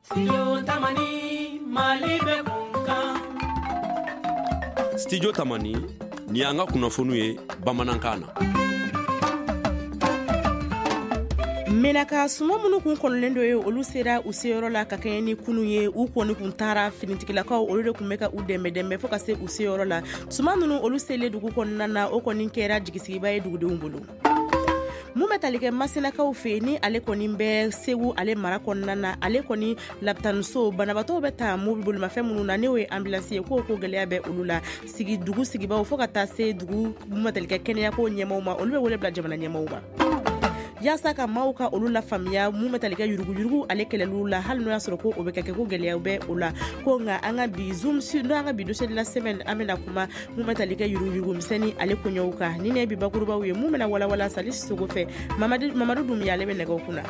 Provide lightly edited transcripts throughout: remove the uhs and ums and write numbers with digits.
Studio Tamani ni an ka kunnafoniw ye bamanankan na. Menaka suma minnu kun kɔnɔlen dɔ ye olu sera u seyɔrɔ la ka kɛɲɛ ni kunu ye u kɔni kun taara finitigilakaw olu de kun bɛ ka u dɛmɛ fo ka se u seyɔrɔ la. Suma ninnu olu selen dugu kɔnɔna na o kɔni kɛra jigisigiba ye dugudenw bolo. Mun bɛ tali kɛ Masinakaw fɛ ni ale kɔni bɛ Segu ale mara kɔnɔna na ale kɔni labitaniso banabatɔw bɛ taa mobili bolimafɛn minnu na n'o ye ambulance ye ko gɛlɛya bɛ olu la dugu sigibaw fo ka taa se dugu mun bɛ tali kɛ kɛnɛyako ɲɛmaaw ma olu bɛ wele bila jamana ɲɛmaaw ma. Yasa ka maaw ka olu la faamuya mun bɛ tali kɛ yurugu ale kɛlɛliw la hali n'o y'a sɔrɔ ko o bɛ kɛ ko gɛlɛyaw bɛ o la ko nka an ka bi zoom sur n'an ka bi dossier de la semaine an bɛna kuma mun bɛ tali kɛ yurugu misɛnnin ale koɲɛw kan ni ne bi bakurubaw ye mun bɛna walawala Sali Sisogo fɛ Mamadu Dunbiya ale bɛ nɛgɛw kunna.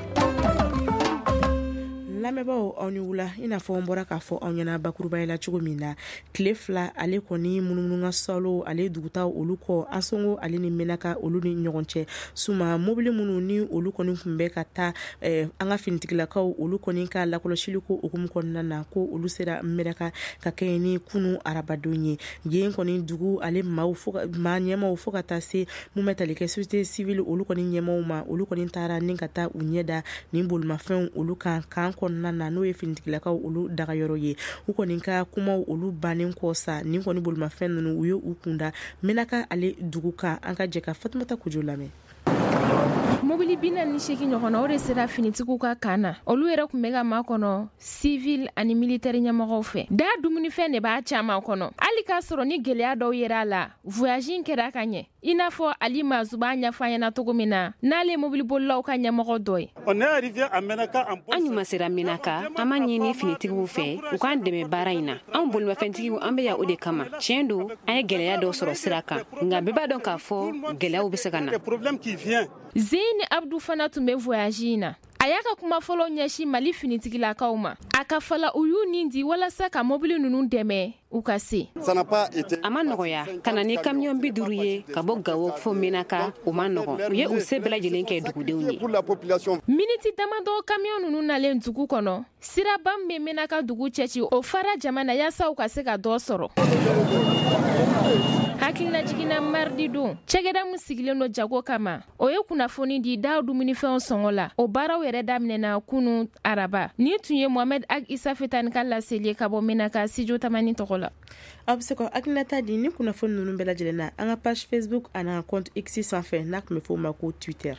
Lamɛnbaaw aw ni wula i n'a fɔ n bɔra k'a fɔ aw ɲɛna bakuruba la cogo min na tile fila ale kɔni munumunu ka salo ale dugutaw olu kɔ Ansongo ale ni Menaka olu ni ɲɔgɔn cɛ suma mobili minnu ni olu kɔni kun bɛ ka taa an ka finitigilakaw olu kɔni ka lakɔlɔsili ko okumu kɔnɔna na ko olu sera Menaka ka kɛɲɛ ni kunu arabadon ye yen kɔni dugu ale maa ɲɛmaaw fo ka taa se mun bɛ tali kɛ société civile olu kɔni ɲɛmaaw ma olu kɔni taara ni ka taa u ɲɛda ni bolimafɛnw olu kan na n'o ye finitigilakaw olu dagayɔrɔ ye u kɔni ka kumaw olu bannen kɔ sa ni kɔni bolimafɛn ninnu u ye u kunda Menaka ale dugu kan an ka jɛ ka Fatumata Kojo lamɛn. Mobili 48 ɲɔgɔn na o de sera finitigiw ka kan na olu yɛrɛ kun bɛ ka maa kɔnɔ civil ani militaire ɲɛmɔgɔw fɛ da dumunifɛn de b'a caman kɔnɔ hali k'a sɔrɔ ni gɛlɛya dɔw yera a la voyage kɛra ka ɲɛ i n'a fɔ Ali Mazu b'a ɲɛfɔ an ɲɛna cogo min na n'ale mobili bolilaw ka ɲɛmɔgɔ dɔ ye. An ɲuma sera Menaka an ma ɲini finitigiw fɛ u k'an dɛmɛ baara in na anw bolimafɛntigiw an bɛ yan o de kama tiɲɛ don an ye gɛlɛya dɔw sɔrɔ sira kan nka bɛɛ b'a dɔn k'a fɔ gɛlɛyaw bɛ se ka na. Zeyni Abdu fana tun bɛ voyage in na a y'a ka kuma fɔlɔ ɲɛsin Mali finitigilakaw ma a ka fala u y'u nin di walasa ka mobili ninnu dɛmɛ u ka se. A ma nɔgɔya ka na ni camion 50 ye ka bɔ Gawo fo Menaka o ma nɔgɔ u ye u se bɛɛ lajɛlen kɛ dugudenw ye. Miniti damadɔ camion ninnu nalen dugu kɔnɔ siraba min bɛ Menaka dugu cɛci o fara jamana yasa u ka se ka dɔ sɔrɔ. Hakilina jiginna mardi don cɛkɛda min sigilen don jago kama o ye kunnafoni di da dumunifɛnw sɔngɔ la o baaraw yɛrɛ daminɛna kunu araba ni tun ye Mohamed Ag Isa Fetani ka laseli ka bɔ Menaka Studio Tamani tɔgɔ la. A bɛ se ka hakilinata di ni kunnafoni ninnu bɛɛ lajɛlen na an ka page Facebook ani an ka compte X sanfɛ n'a tun bɛ fɔ o ma ko Twitter.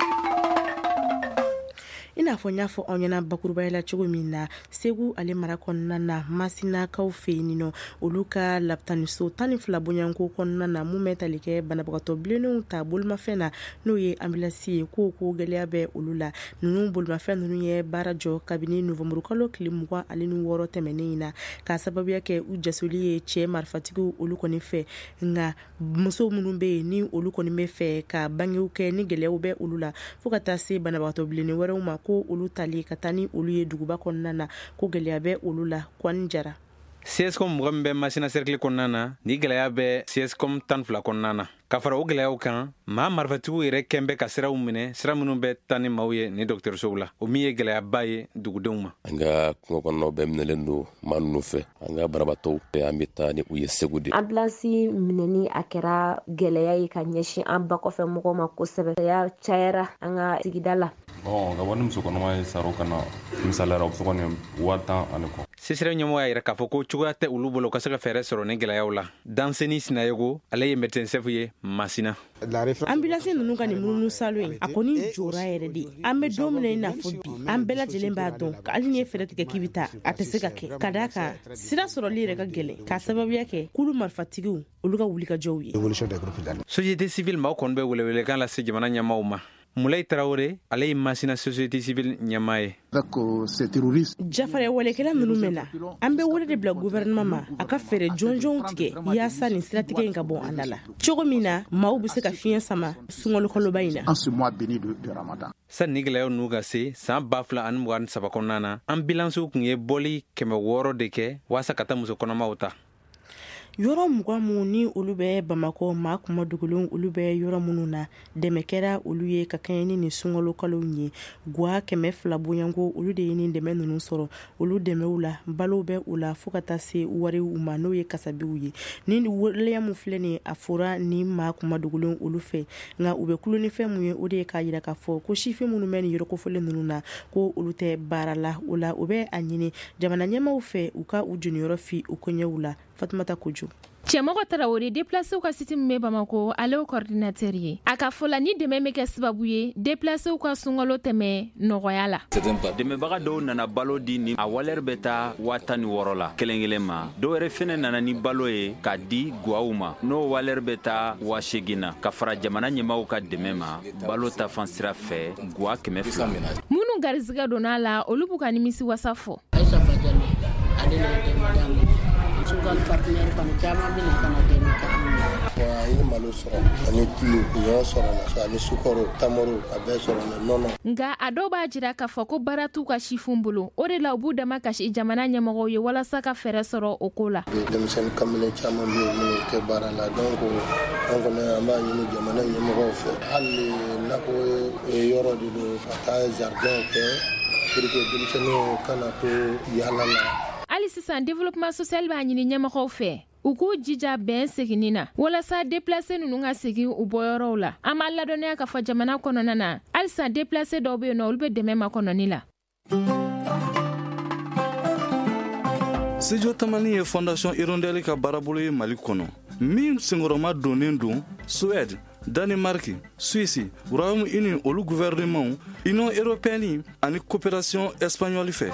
I n'a fɔ n y'a fɔ aw ɲɛna bakurubaya la cogo min na Segu ale mara kɔnɔna na Masinakaw fɛ yen nɔ olu ka labitaniso 12 bonyanko kɔnɔna na mun bɛ tali kɛ banabagatɔ bilennenw ta bolimafɛn na n'o ye ambulance ye ko gɛlɛya bɛ olu la ninnu bolimafɛn ninnu ye baara jɔ kabini novembre kalo tile 26 tɛmɛnen in na ka sababuya kɛ u jasoli ye cɛ marifatigiw olu kɔni fɛ nka muso minnu bɛ yen ni olu kɔni bɛ fɛ ka bangew kɛ ni gɛlɛyaw bɛ olu la fo ka taa se banabagatɔ bilennen wɛrɛw ma ko olu tali ka taa ni olu ye duguba kɔnɔna na ko gɛlɛya bɛ olu la Kwani Jara. CSCOM mɔgɔ min bɛ Masina cercle kɔnɔna na ni gɛlɛya bɛ CSCOM 12 kɔnɔna na ka fara o gɛlɛyaw kan maa marifatigiw yɛrɛ kɛn bɛ ka siraw minɛ sira minnu bɛ taa ni maaw ye ni dɔgɔtɔrɔsow la o min ye gɛlɛyaba ye dugudenw ma. An ka kungo kɔnɔnaw bɛɛ minɛlen don maa ninnu fɛ an ka banabaatɔw an bɛ taa ni u ye Segu de. Ambulance minɛni a kɛra gɛlɛya ye ka ɲɛsin an ba kɔfɛ mɔgɔw ma kosɛbɛ ya cayara an ka sigida la. Ka bɔ ni muso kɔnɔma ye saro ka na misaliyara o bɛ se kɔni 10 ani kɔ. CSRE ɲɛmɔgɔ y'a yɛrɛ k'a fɔ ko cogoya tɛ olu bolo ka se ka fɛɛrɛ sɔrɔ ni gɛlɛyaw la. Danseni Sinayogo ale ye médecin chef ye Masina. Ambulance ninnu ka nin munumunu salo in a kɔni jɔra yɛrɛ de an bɛ don min na i n'a fɔ bi an bɛɛ lajɛlen b'a dɔn hali ni ye fɛɛrɛ tigɛ k'i bɛ taa a tɛ se ka kɛ ka d'a kan sira sɔrɔli yɛrɛ ka gɛlɛn k'a sababuya kɛ kulu marifatigiw olu ka wulikajɔw ye. Société civile maaw kɔni bɛ welewelekan lase jamana ɲɛmaaw ma. Moulay Traoré ale ye Masina société civile ɲɛmaa ye. Jafare walekɛla ninnu mɛn na an bɛ wele de bila gouvernement ma a ka fɛɛrɛ jɔnjɔnw tigɛ yaasa nin siratigɛ in ka bɔ an da la cogo min na maaw bɛ se ka fiɲɛ sama sunkalo kaloba in na. Sani ni gɛlɛyaw n'u ka se san 2023 kɔnɔna na ambulancew tun ye bɔli 600 de kɛ waasa ka taa muso kɔnɔmaw ta. yɔrɔ mugan mu ni olu bɛ Bamakɔ maa kuma dugulenw olu bɛ yɔrɔ minnu na dɛmɛ kɛra olu ye ka kɛɲɛ ni sunkalo kalo ye guwa 200 bonyanko olu de ye ni dɛmɛ ninnu sɔrɔ olu dɛmɛw la balo bɛ u la fo ka taa se wari u ma n'o ye kasabiw ye ni waleya mun filɛ ni a fɔra ni maa kuma dugulenw olu fɛ nka u bɛ kulo ni fɛn mun ye o de ye k'a yira k'a fɔ ko sifin minnu bɛ ni yɔrɔkofɔlen ninnu na ko olu tɛ baara la o la u bɛ a ɲini jamana ɲɛmaw fɛ u ka u juniyɔrɔ fi u koɲɛw la Fatumata Kojo. Cɛmɔgɔ Tarawele déplacé ka siti min bɛ Bamako ale o coordinateur ye a ka fɔ la ni dɛmɛ bɛ kɛ sababu ye déplacé ka sunkalo tɛmɛ nɔgɔya la dɛmɛbaga dɔw nana balo di ni a walɛri bɛ taa 16,000 la kelen ma dɔw yɛrɛ fɛnɛ nana ni balo ye ka di guwaw ma n'o walɛri bɛ taa 8,000 na ka fara jamana ɲɛmaw ka dɛmɛ ma balo ta fan sira fɛ guwa 200 minnu garisɛgɛ donna la olu b'u ka nimisi wasa fɔ sugal partenaire kan caman bɛ na ka na dɛmɛ kɛ an ma. Wa an ye malo sɔrɔ ani tulu ɲɔ sɔrɔ la ani sukaro tamaro a bɛɛ sɔrɔ la nɔnɔ. Nka a dɔw b'a jira k'a fɔ ko baara t'u ka sifun bolo o de la u b'u dama kasi jamana ɲɛmɔgɔw ye walasa ka fɛɛrɛ sɔrɔ o ko la. Denmisɛnnin kamalen caman bɛ yen minnu tɛ baara la donc an kɔni an b'a ɲini jamana ɲɛmɔgɔw fɛ hali nakɔ yɔrɔ de don ka taa jardin kɛ pour que denmisɛnninw kana to yaala la. Ali sisan développement social b'a ɲini ɲɛmɔgɔw fɛ u k'u jija bɛn seginni na walasa déplacé ninnu ka segin u bɔyɔrɔw la an b'a ladɔnniya k'a fɔ jamana kɔnɔna na halisa déplacé dɔw bɛ yen nɔ olu bɛ dɛmɛ ma kɔnɔni la. Studio Tamani ye Fondation Hirondelle ka baarabolo ye Mali kɔnɔ min senkɔrɔma donnen don Suède, Danemark, Suisse, Royaume-Uni olu gouvernement Union européenne ani coopération espagnole fɛ.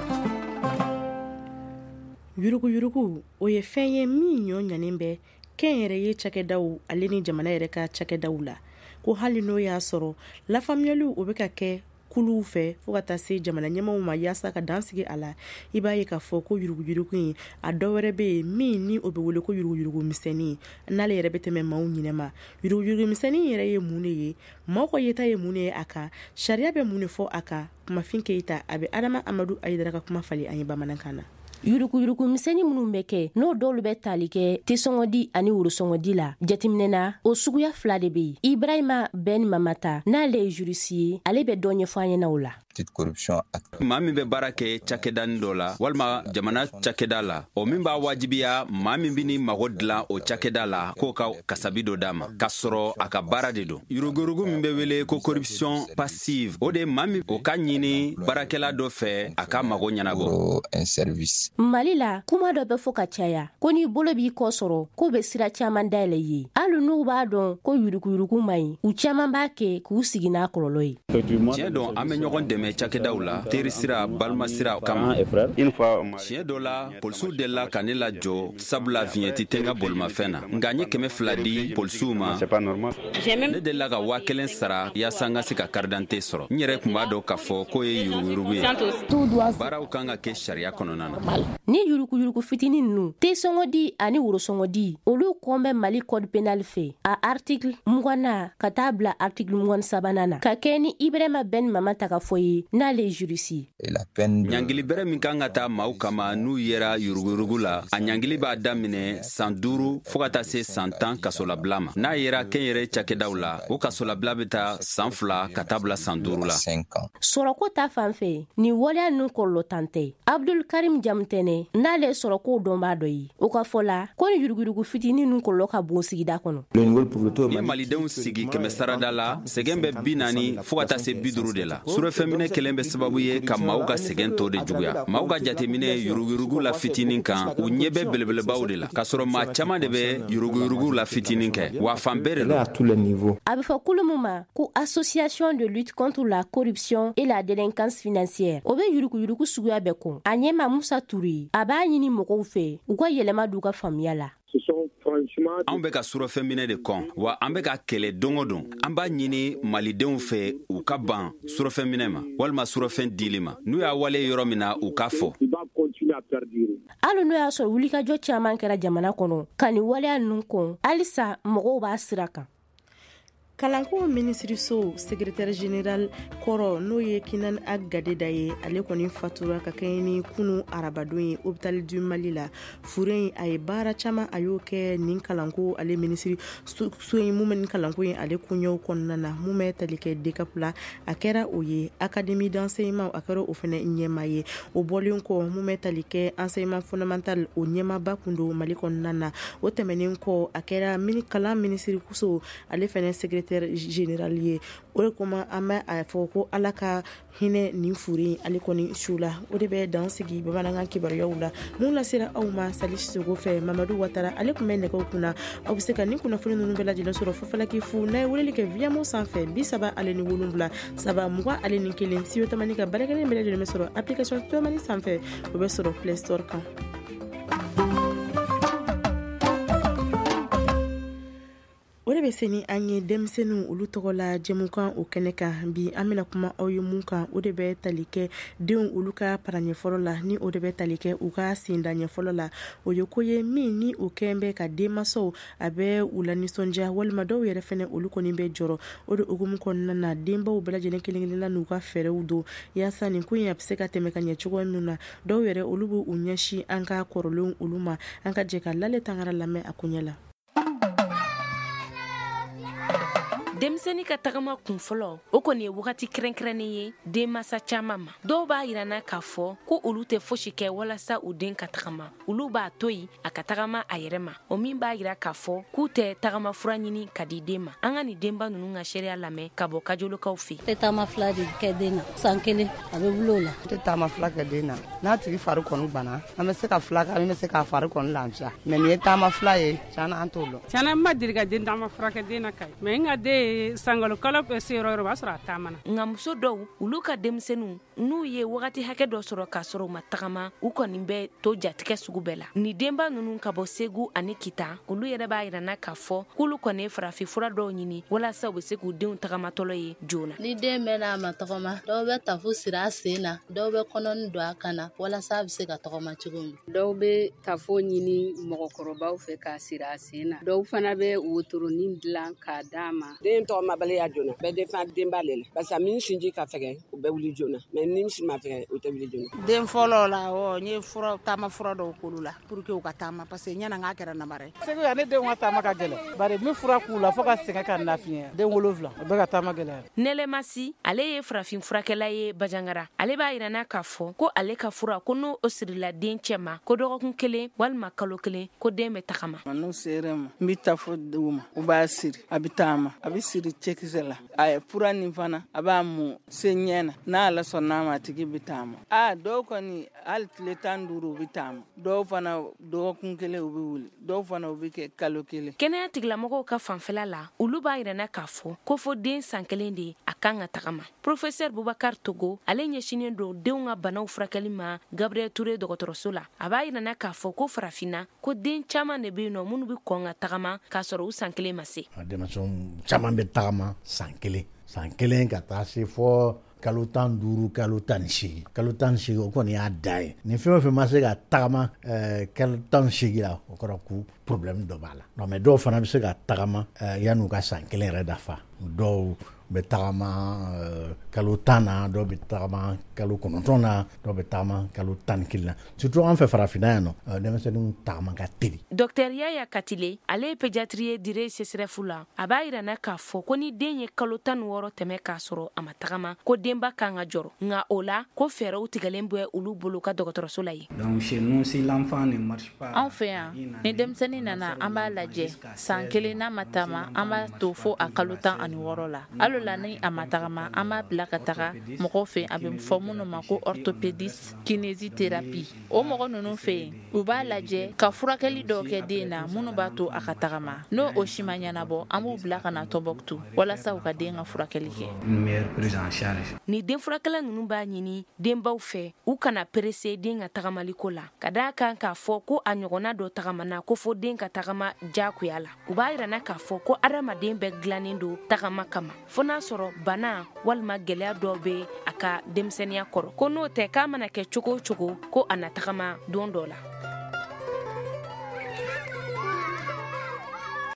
Yurugu o ye fɛn ye min ɲɔɲanen bɛ kɛn yɛrɛ ye cakɛdaw ale ni jamana yɛrɛ ka cakɛdaw la ko hali n'o y'a sɔrɔ lafaamuyaliw o bɛ ka kɛ kuluw fɛ fo ka taa se jamana ɲɛmaw ma yaasa ka dansigi a la i b'a ye k'a fɔ ko yurugu in a dɔ wɛrɛ bɛ yen min ni o bɛ wele ko yurugu misɛnnin n'ale yɛrɛ bɛ tɛmɛ maaw ɲinɛma yurugu misɛnnin yɛrɛ ye mun de ye maaw ka yeta ye mun de ye a kan sariya bɛ mun de fɔ a kan kumafin Keyita a bɛ Adama Amadu Ayidara ka kuma fali an ye bamanankan na. Yurugu misɛnni minnu bɛ kɛ n'o dɔw bɛ tali kɛ tesɔngɔdi ani worosɔngɔdi la jateminɛna o suguya 2 de bɛ yen Ibrahima Ben Mamata n'ale ye jurisi ye ale bɛ dɔ ɲɛfɔ an ɲɛna o la. maa min bɛ baara kɛ cakɛdanin dɔ la walima jamana cakɛda la o min b'a wajibiya maa min bɛ ni mago dilan o cakɛda la k'o ka kasabi dɔ d'a ma k'a sɔrɔ a ka baara de don yurugurugu min bɛ wele ko corruption passive o de ye maa min o ka ɲini baarakɛla dɔ fɛ a ka mago ɲɛnabɔ Mali la kuma dɔ bɛ fɔ ka caya ko ni bolo b'i kɔ sɔrɔ ko bɛ sira caman dayɛlɛ ye hali n'u b'a dɔn ko yurugu man ɲi u caman b'a kɛ k'u sigi n'a kɔlɔlɔ ye. Tiɲɛ don an bɛ ɲɔgɔn dɛmɛ cakɛdaw la teri sira balima sira kama tiɲɛ dɔ la polisiw delila ka ne lajɔ sabula viɲɛti tɛ n ka bolimafɛn na nka n ye 200 di polisiw ma ne delila ka 1,000 sara yaasa n ka se ka karidante sɔrɔ n yɛrɛ tun b'a dɔn k'a fɔ k'o ye yurugu ye baaraw kan ka kɛ sariya kɔnɔna na. Ni yurugu fitinin ninnu tesɔngɔdi ani worosɔngɔdi olu kɔn bɛ Mali code pénal fɛ a article 20 ka taa bila article 23 na ka kɛ ni Ibrahima Ben Mamata ka fɔ ye n'ale jurisi. ɲangili bɛrɛ min kan ka taa maaw kama n'u yera yurugurugu la a ɲangili b'a daminɛ san 5 fo ka taa se san 10 kasolabila ma n'a yera kɛnyɛrɛ cakɛdaw la o kasolabila bɛ taa san 2 ka taa bila san 5 la. Sɔrɔko ta fan fɛ ni waleya ninnu kɔlɔlɔ tan tɛ Abdul Karim Jamtɛnɛ n'ale sɔrɔko dɔn b'a dɔ ye o ka fɔ la ko ni yurugu fitinin ninnu kɔlɔlɔ ka bon sigida kɔnɔ. Ni malidenw sigi 100 sarada la sɛgɛn bɛ 40 fo ka taa se 50 de la surefɛminɛ kelen bɛ sababu ye ka maaw ka sɛgɛn tɔ de juguya maaw ka jateminɛ yurugurugu la fitinin kan u ɲɛ bɛ belebelebaw de la k'a sɔrɔ maa caman de bɛ yurugurugu la fitinin kɛ wa fan bɛɛ de don. A bɛ fɔ kulu min ma ko association de lutte contre la corruption et la délinquance financière o bɛ yurugu suguya bɛɛ kɔn a ɲɛma Musa Ture a b'a ɲini mɔgɔw fɛ u ka yɛlɛma d'u ka faamuya la. Anw bɛ ka surɔfɛnminɛ de kɔn wa an bɛ ka kɛlɛ don o don an b'a ɲini malidenw fɛ u ka ban surɔfɛnminɛ ma walima surɔfɛn dili ma n'u y'a wale yɔrɔ min na u k'a fɔ. Hali n'o y'a sɔrɔ wulikajɔ caman kɛra jamana kɔnɔ ka nin waleya ninnu kɔn halisa mɔgɔw b'a sira kan. kalanko minisiriso secrétaire général kɔrɔ n'o ye Kinan Agadeda ye ale kɔni fatura ka kɛɲɛ ni kunu arabadon ye hôpital du Mali la furen a ye baara caman a y'o kɛ nin kalanko ale minisiri so in mun bɛ nin kalanko in ale kuɲɛw kɔnɔna na mun bɛ tali kɛ DECAP la a kɛra o ye académie d'enseignement a kɛra o fana ɲɛma ye o bɔlen kɔ mun bɛ tali kɛ enseignement fondamental o ɲɛmaba kun do Mali kɔnɔna na o tɛmɛnen kɔ a kɛra kalan minisiri kuso ale fana secrétaire général ye o de koma an bɛ a fɔ ko ala ka hinɛ nin furen ale kɔni su la o de bɛ dan sigi bamanankan kibaruyaw la mun lasera aw ma Salisi Sogo fɛ Mamadu Watara ale kun bɛ nɛgɛw kunna aw bɛ se ka nin kunnafoni ninnu bɛɛ lajɛlen sɔrɔ Fɔfalaki fu n'a ye weleli kɛ VMO sanfɛ 37 7 21 Siyo Tamani ka baarakɛden bɛɛ lajɛlen bɛ sɔrɔ application Tamani sanfɛ o bɛ sɔrɔ Play Store kan. O de bɛ se ni an ye denmisɛnninw olu tɔgɔ la jɛmukan o kɛnɛ kan bi an bɛna kuma aw ye mun kan o de bɛ tali kɛ denw olu ka paraɲɛfɔlɔ la ni o de bɛ tali kɛ u ka sendaɲɛfɔlɔ la o ye ko ye min ni o kɛn bɛ ka denmansaw a bɛ u la nisɔndiya walima dɔw yɛrɛ fɛnɛ olu kɔni bɛ jɔrɔ o de hukumu kɔnɔna na denbaw bɛɛ lajɛlen kelen-kelen na n'u ka fɛɛrɛw don yaasa nin ko in a bɛ se ka tɛmɛ ka ɲɛ cogo min na dɔw yɛrɛ olu b'u ɲɛsin an ka kɔrɔlenw olu ma an ka jɛ ka Lale Tangara lamɛn a kuɲɛ la. denmisɛnnin ka tagama kun fɔlɔ o kɔni ye wagati kɛrɛnkɛrɛnnen ye denmansa caman ma dɔw b'a yirana k'a fɔ ko olu tɛ fosi kɛ walasa u den ka tagama olu b'a to yen a ka tagama a yɛrɛ ma o min b'a yira k'a fɔ k'u tɛ tagama fura ɲini ka di den ma an ka nin denba ninnu ka seereya lamɛn ka bɔ kajolokaw fɛ tɛ taama fila de kɛ den na san kelen a bɛ wuli o la tɛ taama fila kɛ den na n'a tigi fari kɔni banna an bɛ se ka fila kɛ an bɛ se k'a fari kɔni lafiya mɛ nin ye taama fila ye tiɲɛna an t'o dɔn tiɲɛna ma deli ka den taama fura kɛ den na ka mɛ n ka den sangalo kalo bɛ se yɔrɔ o b'a sɔrɔ a taamana nka muso dɔw olu ka denmisɛnninw n'u ye wagati hakɛ dɔ sɔrɔ k'a sɔrɔ u ma tagama u kɔni bɛ to jatigɛ sugu bɛɛ la ni denba ninnu ka bɔ Segu ani Kita olu yɛrɛ b'a yirana k'a fɔ k'olu kɔni ye farafin fura dɔw ɲini walasa u bɛ se k'u denw tagamatɔlɔ ye joona ni den mɛnna a ma tagama dɔw bɛ tafo siri a sen na dɔw bɛ kɔnɔni don a kan na walasa a bɛ se ka tagama cogo min dɔw bɛ tafo ɲini mɔgɔkɔrɔbaw fɛ k'a siri a sen na dɔw fana bɛ wotoronin dilan k'a d'a ma den tɔgɔmabaliya joona bɛɛ defan den b'ale la parce que min sinji ka fɛgɛ o bɛ wuli joona mais ni si ma fɛgɛ o tɛ wuli joona den fɔlɔ la n ye taama fura dɔw k'olu la pour que u ka taama parce que ɲɛna n k'a kɛra namara ye Segu yan ne denw ka taama ka gɛlɛn bari min fura k'u la fo ka sɛgɛn ka nafiɲɛ den 7 o bɛ ka taama gɛlɛya Nɛlɛmasi ale ye farafin furakɛla ye Bajangara ale b'a yirana k'a fɔ ko ale ka fura ko n'o sirila den cɛ ma ko dɔgɔkun 1 walima kalo 1 ko den bɛ tagama n'o sera ma n bɛ taa fɔ denw ma u b'a siri a bɛ taama a bɛ siri cɛkisɛ la a ye fura nin fana a b'a mun se ɲɛ na n'a ala sɔnna n'a ma a tigi bɛ taama dɔw kɔni hali tile 15 u bɛ taama dɔw fana dɔgɔkun 1 u bɛ wuli dɔw fana u bɛ kɛ kalo 1 kɛnɛya tigilamɔgɔw ka fanfɛla la olu b'a yirana k'a fɔ ko fɔ den san 1 de a kan ka tagama Professeur Boubacar Togo ale ɲɛsinen don denw ka banaw furakɛli ma Gabriel Touré dɔgɔtɔrɔso la a b'a yirana k'a fɔ ko farafinna ko den caman de bɛ yen nɔ minnu bɛ kɔn ka tagama k'a sɔrɔ u san 1 ma se denmisɛnw caman bɛ tagama san 1 ka taa se fɔ kalo 15 kalo 18 kalo 18 o kɔni y'a da ye ni fɛn o fɛn ma se ka tagama kalo 18 la o kɔrɔ ko problème dɔ b'a la non mais dɔw fana bɛ se ka tagama yan'u ka san 1 yɛrɛ dafa dɔw bɛ tagama kalo 10 na dɔw bɛ tagama kalo 9 na dɔw bɛ tagama kalo 11 na surtout an fɛ farafinna yan nɔ denmisɛnninw tagama ka teli Docteur Yaya Katile ale ye pédiatrie ye dire CSRF la a b'a yirana k'a fɔ ko ni den ye kalo 16 tɛmɛ k'a sɔrɔ a ma tagama ko denba kan ka jɔrɔ nka o la ko fɛɛrɛw tigɛlen bɛ olu bolo ka dɔgɔtɔrɔso la ye donc chez nous si l'enfant ne marche pas an fɛ yan ni denmisɛnnin nana an b'a lajɛ san 1 n'a ma taama an b'a to fo a kalo 16 la hali la ni a ma tagama an b'a bila ka taga mɔgɔw fɛ a bɛ fɔ minnu ma ko orthopédiste kinésithérapie o mɔgɔ ninnu fɛ yen u b'a lajɛ ka furakɛli dɔw kɛ den na minnu b'a to a ka tagama n'o o si ma ɲɛnabɔ an b'u bila ka na Tɔnbɔkutu walasa u ka den ka furakɛli kɛ ni den furakɛla ninnu b'a ɲini denbaw fɛ u kana perese den ka tagamaliko la ka d'a kan k'a fɔ ko a ɲɔgɔnna dɔ tagamana ko fɔ den ka tagama jagoya la u b'a yirana k'a fɔ ko adamaden bɛɛ dilannen don tagama kama fo n'a sɔrɔ bana walima gɛlɛya dɔ bɛ a ka denmisɛnniya kɔrɔ ko n'o tɛ k'a mana kɛ cogo o cogo ko a na tagama don dɔ la